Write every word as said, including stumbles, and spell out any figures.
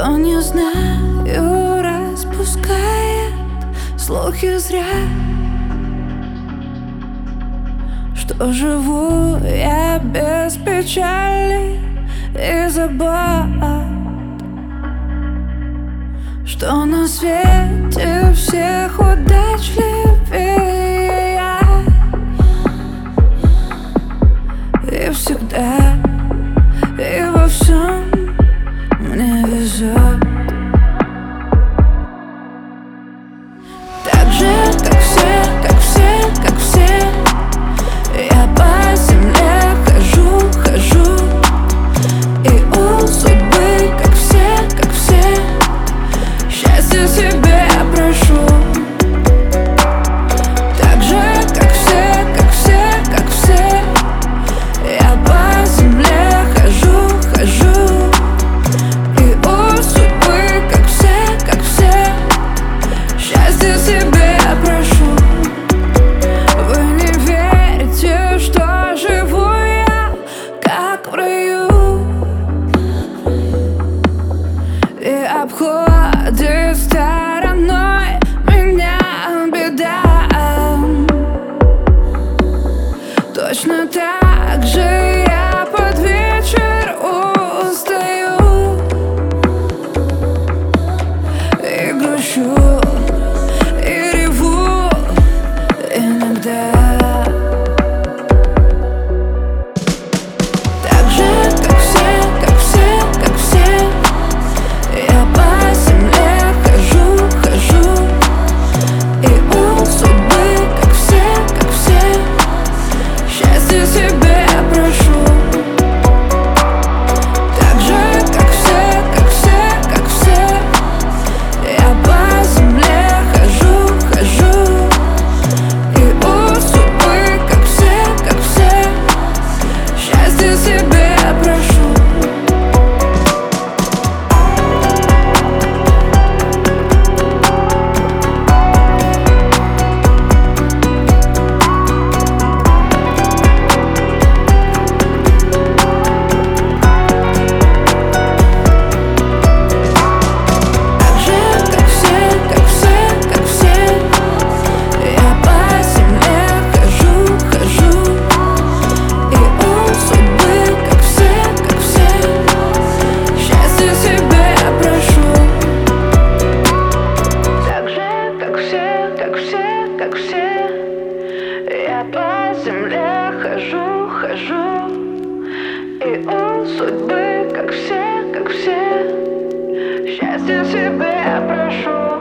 Кто не знаю, распускает слухи зря, что живу я без печали и забот, что на свете всех удачливее я, и всегда, и во всем мне везет. Так же, как все, как все, как все, я по земле хожу, хожу, и у судьбы, как все, как все, счастье себе прошу. Так же, как все, как все, как все, я по земле хожу, хожу, и у судьбы, как все, как все, счастье себе прошу. Вы не верите, что живу я как в раю, и обходит стороной меня беда. Точно так же я под вечер устаю и грущу, и реву иногда. Так же, как все, как все, как все, я по земле хожу, хожу, и у судьбы, как все, как все, счастье себе прошу. Так же, как все, как все, как все, я по земле хожу, хожу, и у судьбы, как все, как все, счастье себе прошу. Так же, как все, как все, как все, я по земле хожу, хожу, и у судьбы, как все, как все, счастье себе прошу. Так же, как все, как все, как все, я по земле хожу, хожу, и у судьбы, как все, как все, счастье себе прошу.